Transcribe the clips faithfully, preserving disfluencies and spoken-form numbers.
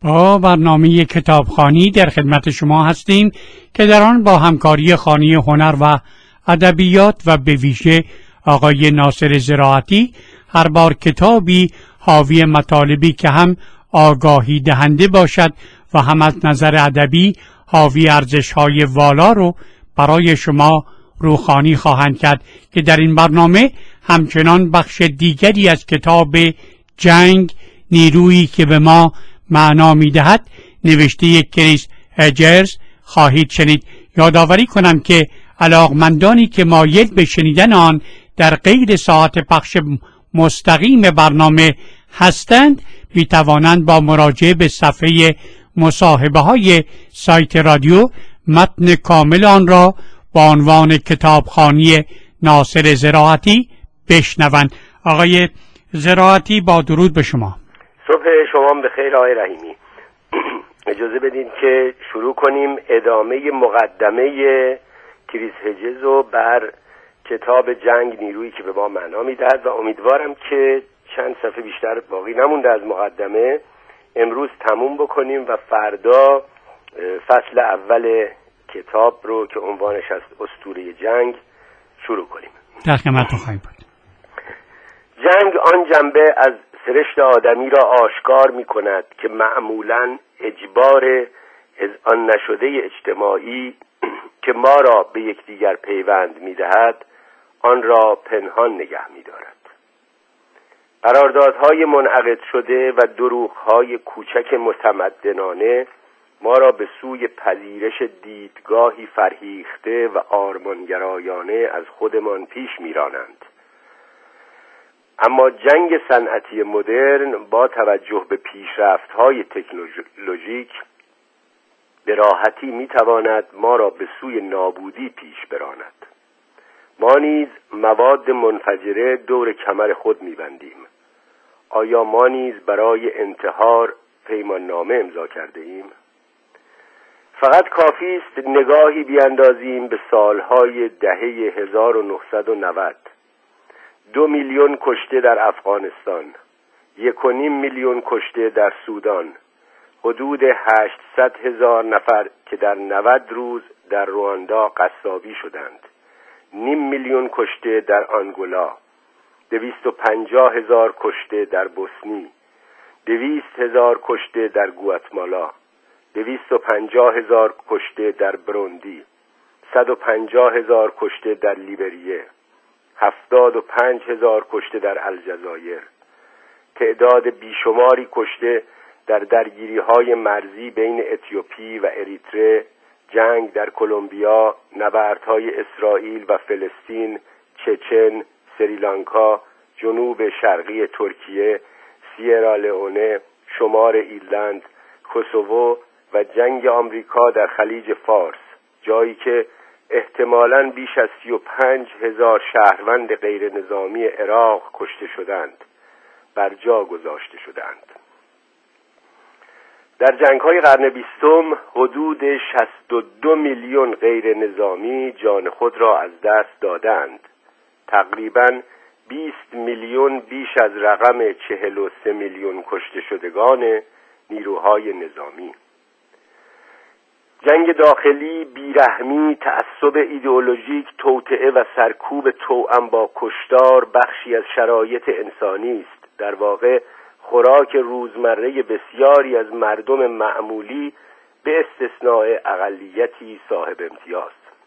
با برنامه کتابخوانی در خدمت شما هستیم که در آن با همکاری خانه هنر و ادبیات و به ویژه آقای ناصر زراعتی هر بار کتابی حاوی مطالبی که هم آگاهی دهنده باشد و هم از نظر ادبی حاوی ارزش‌های والا رو برای شما روخوانی خواهند کرد که در این برنامه همچنان بخش دیگری از کتاب جنگ، نیرویی که به ما معنا می‌دهد نوشته کریس هجرز خواهید شنید. یادآوری کنم که علاقمندانی که مایل به شنیدن آن در غیر ساعت پخش مستقیم برنامه هستند می توانند با مراجعه به صفحه مصاحبه های سایت رادیو متن کامل آن را با عنوان کتابخوانی ناصر زراعتی بشنوند. آقای زراعتی با درود به شما. صبح شما بخیر آقای رحیمی. اجازه بدین که شروع کنیم ادامه مقدمه کریس هجرز رو بر کتاب جنگ، نیرویی که به ما معنا میدهد و امیدوارم که چند صفحه بیشتر باقی نمونده از مقدمه امروز تموم بکنیم و فردا فصل اول کتاب رو که عنوانش است اسطوره جنگ شروع کنیم. در خدمتتون خواهیم بود. جنگ آن جنبه از سرشت آدمی را آشکار می کند که معمولاً اجبار از آن نشده اجتماعی که ما را به یکدیگر پیوند می دهد آن را پنهان نگه می دارد. قراردادهای منعقد شده و دروغهای کوچک متمدنانه ما را به سوی پذیرش دیدگاهی فرهیخته و آرمانگرایانه از خودمان پیش می رانند. اما جنگ صنعتی مدرن با توجه به پیشرفت‌های تکنولوژیک به راحتی می‌تواند ما را به سوی نابودی پیش براند. ما نیز مواد منفجره دور کمر خود می‌بندیم. آیا ما نیز برای انتحار پیماننامه امضا کرده ایم؟ فقط کافی است نگاهی بیاندازیم به سالهای دهه هزار و نهصد و نود. دو میلیون کشته در افغانستان، یک و نیم میلیون کشته در سودان، حدود هشتصد هزار نفر که در نود روز در رواندا قصابی شدند، نیم میلیون کشته در آنگولا، دویست و پنجاه هزار کشته در بوسنی، دویست هزار کشته در گواتمالا، دویست و پنجاه هزار کشته در بروندی، صد و پنجاه هزار کشته در لیبریه، هفتاد و پنج هزار کشته در الجزایر، تعداد بیشماری کشته در درگیری‌های مرزی بین اتیوپی و اریتره، جنگ در کلمبیا، نبردهای اسرائیل و فلسطین، چچن، سریلانکا، جنوب شرقی ترکیه، سیرالئونه، شمال ایرلند، کوسوو و جنگ آمریکا در خلیج فارس، جایی که احتمالاً بیش از سی و پنج هزار شهروند غیر نظامی عراق کشته شدند، بر جا گذاشته شدند. در جنگ‌های قرن بیستم حدود شصت و دو میلیون غیر نظامی جان خود را از دست دادند. تقریباً بیست میلیون بیش از رقم چهل و سه میلیون کشته شدگان نیروهای نظامی. جنگ داخلی، بیرحمی، تعصب ایدئولوژیک، توطئه و سرکوب توأم با کشتار بخشی از شرایط انسانی است. در واقع خوراک روزمره بسیاری از مردم معمولی به استثناء اقلیتی صاحب امتیاز.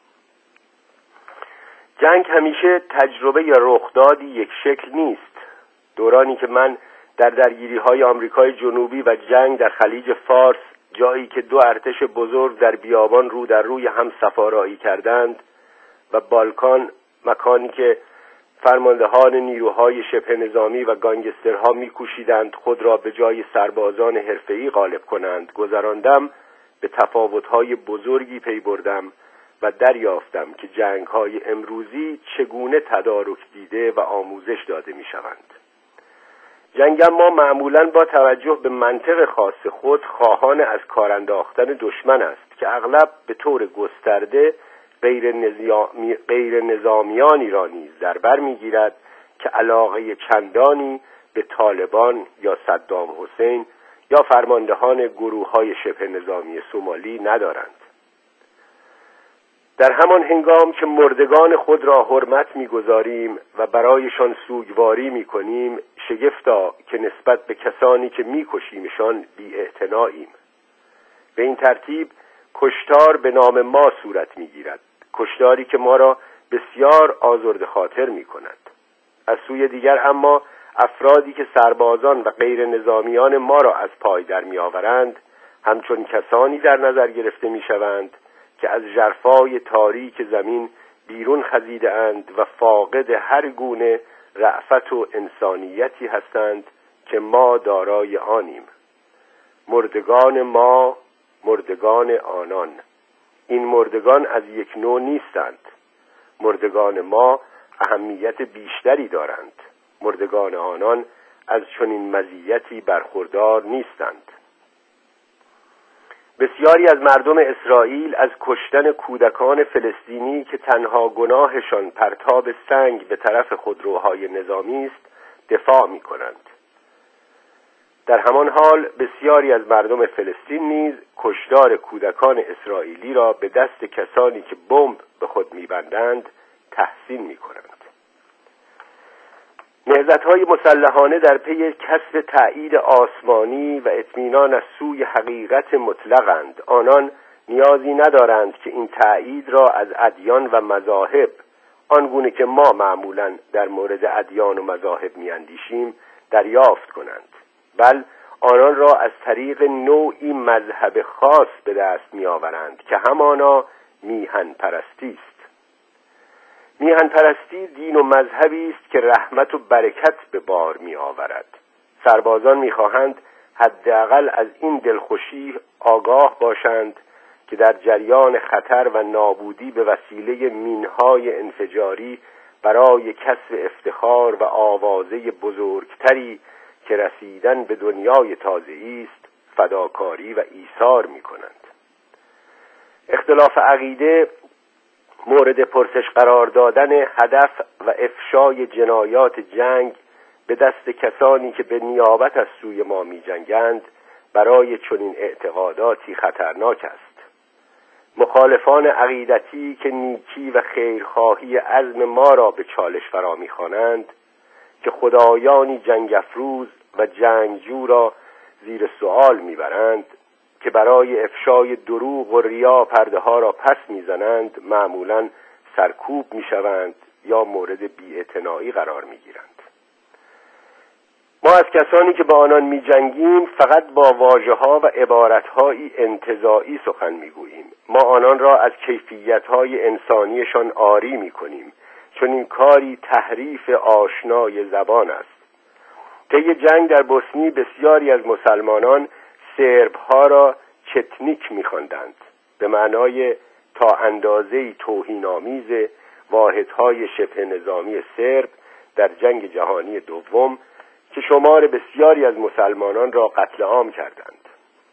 جنگ همیشه تجربه یا رخدادی یک شکل نیست. دورانی که من در درگیری‌های آمریکای جنوبی و جنگ در خلیج فارس، جایی که دو ارتش بزرگ در بیابان رو در روی هم سفارایی کردند، و بالکان، مکانی که فرماندهان نیروهای شبه نظامی و گانگسترها می‌کوشیدند خود را به جای سربازان حرفه‌ای غالب کنند، گذراندم، به تفاوت‌های بزرگی پی بردم و دریافتم که جنگ‌های امروزی چگونه تدارک دیده و آموزش داده می‌شوند. جنگ ما معمولاً با توجه به منطق خاص خود خواهان از کار انداختن دشمن است که اغلب به طور گسترده غیر, نظامی، غیر نظامیانی را نیز در بر می‌گیرد که علاقه چندانی به طالبان یا صدام حسین یا فرماندهان گروه‌های شبه نظامی سومالی ندارند. در همان هنگام که مردگان خود را حرمت می‌گذاریم و برایشان سوگواری می‌کنیم، شگفتا که نسبت به کسانی که می‌کشیمشان بی‌اعتناییم. به این ترتیب کشتار به نام ما صورت می‌گیرد، کشتاری که ما را بسیار آزرده خاطر می‌کند. از سوی دیگر اما افرادی که سربازان و غیر نظامیان ما را از پای در می‌آورند، همچون کسانی در نظر گرفته می‌شوند که از ژرفای تاریک زمین بیرون خزیده اند و فاقد هر گونه رأفت و انسانیتی هستند که ما دارای آنیم. مردگان ما، مردگان آنان. این مردگان از یک نوع نیستند. مردگان ما اهمیت بیشتری دارند. مردگان آنان از چنین مزیتی برخوردار نیستند. بسیاری از مردم اسرائیل از کشتن کودکان فلسطینی که تنها گناهشان پرتاب سنگ به طرف خودروهای نظامی است دفاع می کنند. در همان حال بسیاری از مردم فلسطین نیز کشتار کودکان اسرائیلی را به دست کسانی که بمب به خود می بندند تحسین می کنند. نهضت‌های مسلحانه در پی کسب تأیید آسمانی و اطمینان از سوی حقیقت مطلقند. آنان نیازی ندارند که این تأیید را از ادیان و مذاهب، آنگونه که ما معمولاً در مورد ادیان و مذاهب می‌اندیشیم، دریافت کنند، بل آنان را از طریق نوعی مذهب خاص به دست می‌آورند که همانا میهن پرستی است. میهن پرستی دین و مذهبی است که رحمت و برکت به بار می آورد. سربازان می خواهند حداقل از این دلخوشی آگاه باشند که در جریان خطر و نابودی به وسیله مینهای انفجاری برای کسب افتخار و آوازه بزرگتری که رسیدن به دنیای تازه‌ای است فداکاری و ایثار می کنند. اختلاف عقیده مورد پرسش قرار دادن هدف و افشای جنایات جنگ به دست کسانی که به نیابت از سوی ما می جنگند برای چنین اعتقاداتی خطرناک است. مخالفان عقیدتی که نیکی و خیرخواهی عزم ما را به چالش فرا می خوانند، که خدایانی جنگ افروز و جنگجو را زیر سوال می برند، که برای افشای دروغ و ریا پرده ها را پس میزنند، معمولاً سرکوب میشوند یا مورد بی‌اعتنایی قرار میگیرند. ما از کسانی که با آنان میجنگیم فقط با واژه‌ها و عبارت‌هایی انتزاعی سخن میگوییم. ما آنان را از کیفیت‌های انسانیشان عاری میکنیم، چون این کاری تحریف آشنای زبان است. طی جنگ در بوسنی بسیاری از مسلمانان سرب‌ها را چتنیک می‌خواندند، به معنای تا اندازه‌ای توهین‌آمیز واحدهای شبه نظامی سرب در جنگ جهانی دوم که شمار بسیاری از مسلمانان را قتل عام کردند.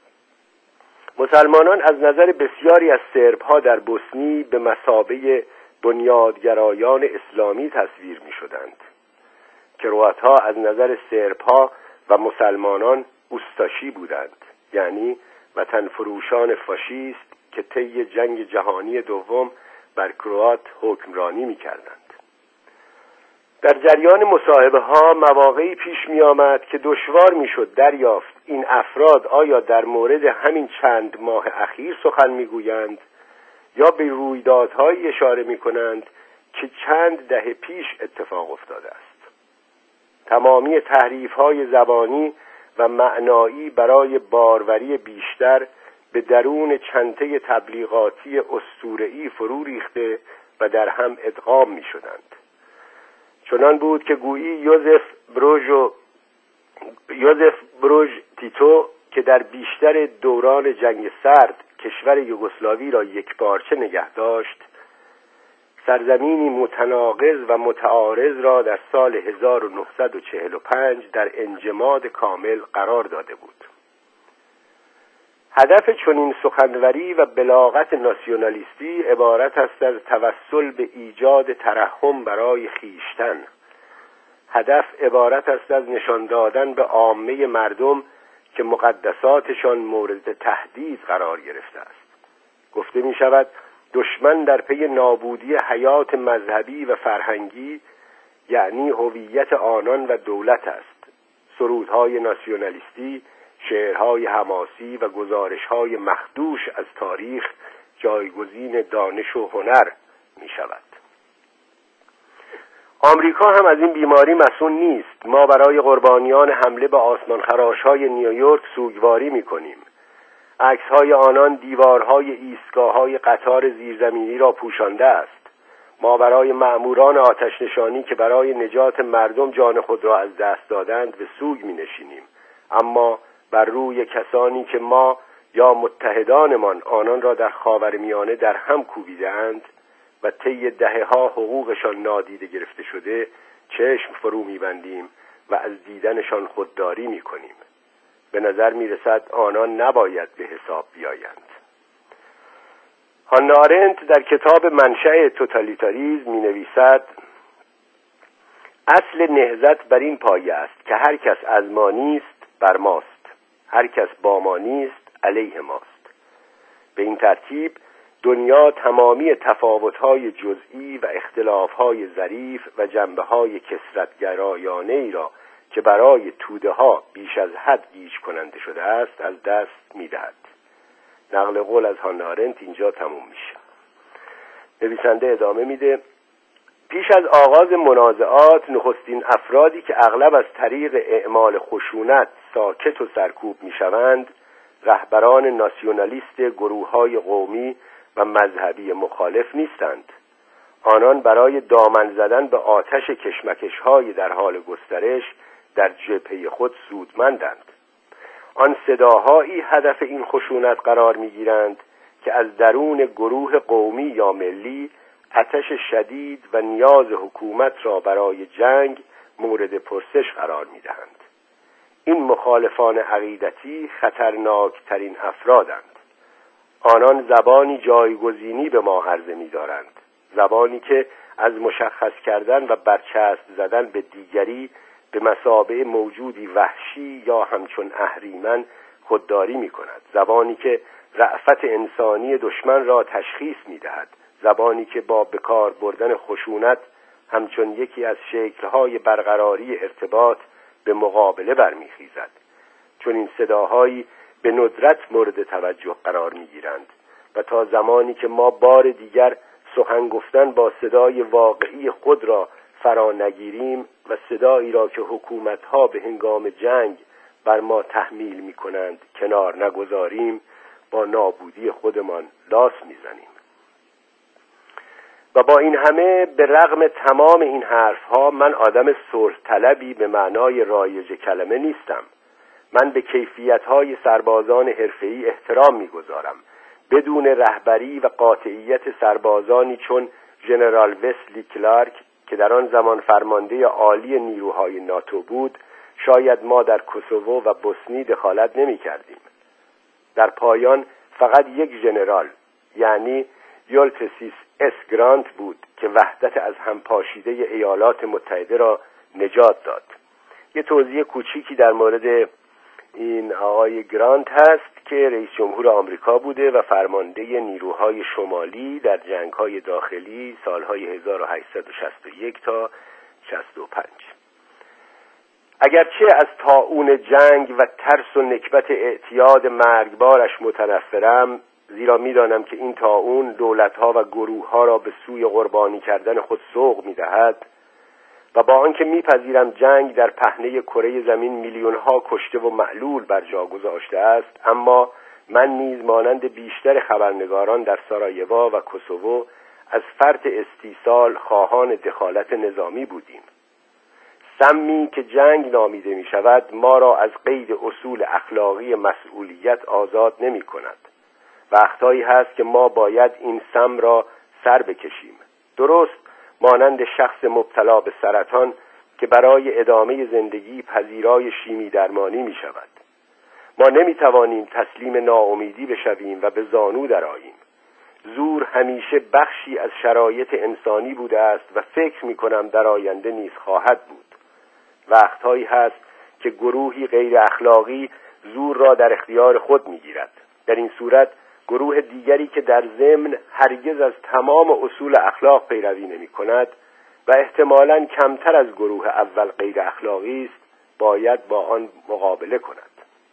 مسلمانان از نظر بسیاری از سرب‌ها در بوسنی به مثابه بنیادگرایان اسلامی تصویر می‌شدند. کروات‌ها از نظر سرب‌ها و مسلمانان اوستاشی بودند، یعنی وطن فروشان فاشیست که طی جنگ جهانی دوم بر کروات حکمرانی می‌کردند. در جریان مصاحبه ها مواقعی پیش می آمد که دشوار می شد دریافت این افراد آیا در مورد همین چند ماه اخیر سخن می گویند یا به رویدادهایی اشاره می کنند که چند دهه پیش اتفاق افتاده است. تمامی تحریف های زبانی و معنایی برای باروری بیشتر به درون چنته تبلیغاتی اسطوره‌ای فرو ریخته و در هم ادغام می شدند. چنان بود که گویی یوزف بروژ و یوزف بروژ تیتو که در بیشتر دوران جنگ سرد کشور یوگسلاوی را یکپارچه نگه داشت، سرزمینی متناقض و متعارض را در سال هزار و نهصد و چهل و پنج در انجماد کامل قرار داده بود. هدف چنین سخنوری و بلاغت ناسیونالیستی عبارت است از توسل به ایجاد ترحم برای خیشتن. هدف عبارت است از نشان دادن به عامه مردم که مقدساتشان مورد تهدید قرار گرفته است. گفته می شود دشمن در پی نابودی حیات مذهبی و فرهنگی، یعنی هویت آنان و دولت است. سرودهای ناسیونالیستی، شعرهای حماسی و گزارشهای مخدوش از تاریخ جایگزین دانش و هنر می شود. آمریکا هم از این بیماری مسئول نیست. ما برای قربانیان حمله به آسمانخراش‌های نیویورک سوگواری می‌کنیم. عکس‌های آنان دیوارهای ایستگاه‌های قطار زیرزمینی را پوشانده است. ما برای مأموران آتش نشانی که برای نجات مردم جان خود را از دست دادند به سوگ می‌نشینیم، اما بر روی کسانی که ما یا متحدانمان آنان را در خاورمیانه در هم کوبیده‌اند و طی دهه‌ها حقوقشان نادیده گرفته شده چشم فرو می‌بندیم و از دیدنشان خودداری می‌کنیم. به نظر می‌رسد آنان نباید به حساب بیایند. هانا آرنت در کتاب منشأ توتالیتاریسم می‌نویسد اصل نهضت بر این پایه است که هر کس از ما نیست بر ماست، هر کس با ما نیست علیه ماست. به این ترتیب دنیا تمامی تفاوت‌های جزئی و اختلاف‌های ظریف و جنبه‌های کثرت‌گرایانه ای را که برای توده‌ها بیش از حد گیج کننده شده است از دست می‌دهد. نقل قول از هانا آرنت اینجا تموم میشه. نویسنده ادامه میده: پیش از آغاز منازعات نخستین افرادی که اغلب از طریق اعمال خشونت ساکت و سرکوب میشوند رهبران ناسیونالیست گروه‌های قومی و مذهبی مخالف نیستند. آنان برای دامن زدن به آتش کشمکش‌های در حال گسترش در جبهه خود سودمندند. آن صداهایی هدف این خشونت قرار می‌گیرند که از درون گروه قومی یا ملی آتش شدید و نیاز حکومت را برای جنگ مورد پرسش قرار می‌دهند. این مخالفان عقیدتی خطرناکترین افرادند. آنان زبانی جایگزینی به ما عرضه می‌دارند، زبانی که از مشخص کردن و برچسب زدن به دیگری به مثابه موجودی وحشی یا همچون اهریمن خودداری می‌کند، زبانی که رأفت انسانی دشمن را تشخیص می‌دهد، زبانی که با بکار بردن خشونت همچون یکی از شکل‌های برقراری ارتباط به مقابله برمیخیزد. چون این صداهایی به ندرت مورد توجه قرار می‌گیرند و تا زمانی که ما بار دیگر سخن گفتن با صدای واقعی خود را فرا نگیریم و صدایی را که حکومت‌ها به هنگام جنگ بر ما تحمیل می‌کنند کنار نگذاریم، با نابودی خودمان لاس می‌زنیم. و با این همه به رغم تمام این حرف‌ها من آدم صلح طلبی به معنای رایج کلمه نیستم. من به کیفیت‌های سربازان حرفه‌ای احترام می‌گذارم. بدون رهبری و قاطعیت سربازانی چون ژنرال وسلی کلارک که در آن زمان فرمانده عالی نیروهای ناتو بود، شاید ما در کوسوو و بوسنی دخالت نمی‌کردیم. در پایان فقط یک ژنرال، یعنی یولتسیس اس گرانت بود که وحدت از هم پاشیده ایالات متحده را نجات داد. یه توضیح کوچیکی در مورد این آقای گرانت هست که رئیس جمهور آمریکا بوده و فرمانده نیروهای شمالی در جنگ‌های داخلی سالهای هزار و هشتصد و شصت و یک تا شصت و پنج. اگرچه از طاعون جنگ و ترس و نکبت اعتیاد مرگبارش متنفرم، زیرا می‌دانم که این طاعون دولت‌ها و گروه‌ها را به سوی قربانی کردن خود سوق می‌دهد و با آنکه می‌پذیرم جنگ در پهنه کره زمین میلیون‌ها کشته و معلول بر جا گذاشته است، اما من نیز مانند بیشتر خبرنگاران در سارایوو و کوسوو از فرط استیصال خواهان دخالت نظامی بودیم. سمی که جنگ نامیده می‌شود ما را از قید اصول اخلاقی مسئولیت آزاد نمی‌کند. وقتهایی هست که ما باید این سم را سر بکشیم. درست مانند شخص مبتلا به سرطان که برای ادامه زندگی پذیرای شیمی درمانی می شود. ما نمی توانیم تسلیم ناامیدی بشویم و به زانو درآییم. زور همیشه بخشی از شرایط انسانی بوده است و فکر می کنم در آینده نیز خواهد بود. وقتهایی هست که گروهی غیر اخلاقی زور را در اختیار خود می‌گیرد. در این صورت گروه دیگری که در ضمن هرگز از تمام اصول اخلاق پیروی نمی‌کند و احتمالاً کمتر از گروه اول غیر اخلاقی است، باید با آن مقابله کند.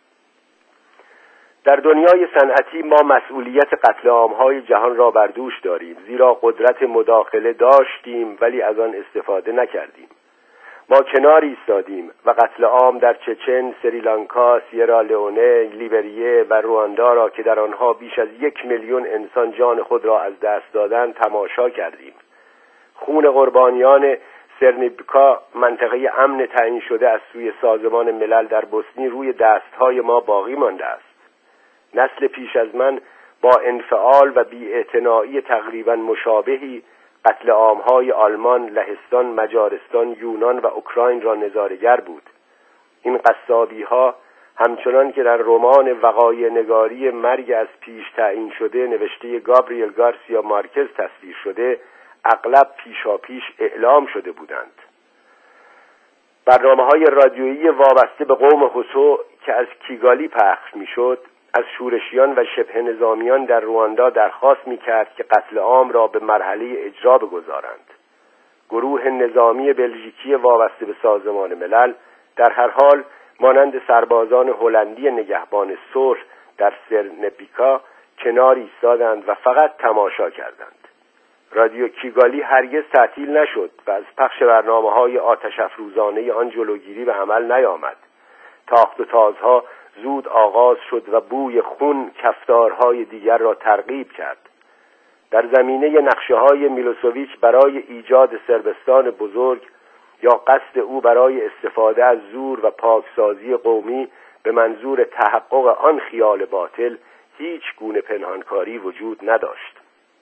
در دنیای صنعتی ما مسئولیت قتل عام‌های جهان را بر دوش داریم، زیرا قدرت مداخله داشتیم ولی از آن استفاده نکردیم. ما کنار ایستادیم و قتل عام در چچن، سریلانکا، سیرا لئونه، لیبریه و رواندا را که در آنها بیش از یک میلیون انسان جان خود را از دست دادند تماشا کردیم. خون قربانیان سرنیبکا، منطقه امن تعیین شده از سوی سازمان ملل در بوسنی، روی دستهای ما باقی مانده است. نسل پیش از من با انفعال و بی‌اعتنایی تقریبا مشابهی قتل عام‌های آلمان، لهستان، مجارستان، یونان و اوکراین را نظاره‌گر بود. این قصابی‌ها همچنان که در رمان وقایع نگاری مرگ از پیش تعیین شده نوشته گابریل گارسیا مارکز تصویر شده، اغلب پیشاپیش اعلام شده بودند. برنامه‌های رادیویی وابسته به قوم هوتو که از کیگالی پخش می‌شد، از شورشیان و شبه نظامیان در رواندا درخواست می‌کرد که قتل عام را به مرحله اجرا بگذارند. گروه نظامی بلژیکی وابسته به سازمان ملل در هر حال مانند سربازان هلندی نگهبان صلح در سرنیبکا کنار ایستادند و فقط تماشا کردند. رادیو کیگالی هرگز تعطیل نشد و از پخش برنامه‌های آتش افروزانه آن جلوگیری به عمل نیامد. تاخت و تازها زود آغاز شد و بوی خون کفتارهای دیگر را ترغیب کرد. در زمینه نقشه‌های میلوسوویچ برای ایجاد صربستان بزرگ یا قصد او برای استفاده از زور و پاکسازی قومی به منظور تحقق آن خیال باطل هیچ گونه پنهانکاری وجود نداشت.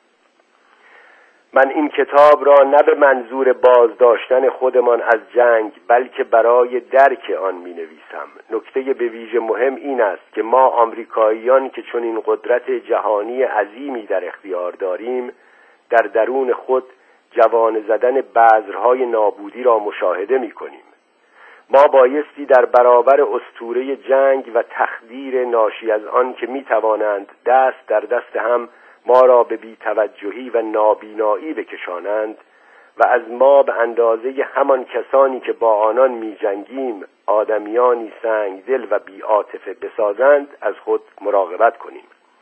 من این کتاب را نه به منظور بازداشتن خودمان از جنگ بلکه برای درک آن می نویسم. نکته به ویژه مهم این است که ما آمریکاییان که چنین قدرت جهانی عظیمی در اختیار داریم، در درون خود جوانه زدن بذرهای نابودی را مشاهده می کنیم. ما بایستی در برابر اسطوره جنگ و تخدیر ناشی از آن که می توانند دست در دست هم ما را به بی‌توجهی و نابینایی بکشانند و از ما به اندازه همان کسانی که با آنان می جنگیم آدمیانی سنگ دل و بی‌عاطفه بسازند از خود مراقبت کنیم.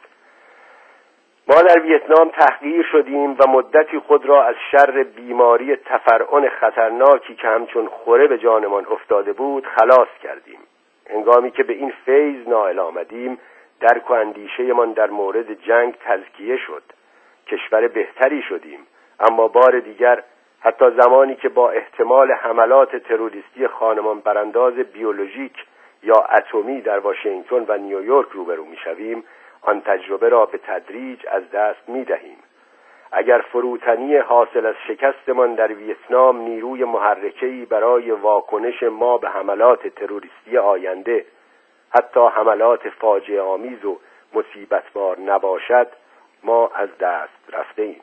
ما در ویتنام تحقیر شدیم و مدتی خود را از شر بیماری تفرعن خطرناکی که همچون خوره به جانمان افتاده بود خلاص کردیم. هنگامی که به این فیض نائل آمدیم، درک و اندیشه‌مان در مورد جنگ تزکیه شد. کشور بهتری شدیم، اما بار دیگر حتی زمانی که با احتمال حملات تروریستی خانمان برانداز بیولوژیک یا اتمی در واشنگتن و نیویورک روبرو می‌شویم، آن تجربه را به تدریج از دست می‌دهیم. اگر فروتنی حاصل از شکستمان در ویتنام نیروی محرکه‌ای برای واکنش ما به حملات تروریستی آینده، حتی حملات فاجعه آمیز و مصیبتبار نباشد، ما از دست رفته ایم.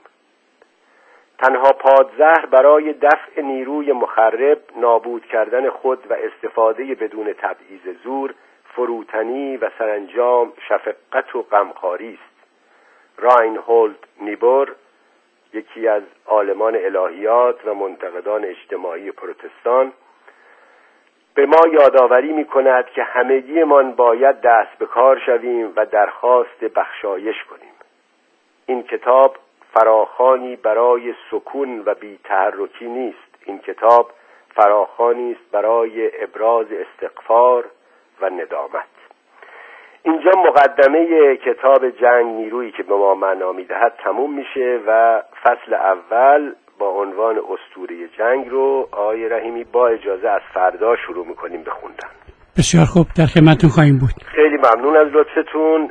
تنها پادزهر برای دفع نیروی مخرب، نابود کردن خود و استفاده بدون تبعیض زور، فروتنی و سرانجام شفقت و غمخواری است. راینهولد نیبور، یکی از عالمان الهیات و منتقدان اجتماعی پروتستان، به ما یادآوری می‌کند که همگیمان باید دست به کار شویم و درخواست بخشایش کنیم. این کتاب فراخوانی برای سکون و بی‌تحرکی نیست. این کتاب فراخوانی است برای ابراز استغفار و ندامت. اینجا مقدمه کتاب جنگ نیرویی که به ما معنا می‌دهد تموم میشه و فصل اول با عنوان اسطوره جنگ رو آقای رحیمی با اجازه از فردا شروع می‌کنیم به خوندن. بسیار خوب، در خدمتتون خواهیم بود. خیلی ممنون از لطفتون.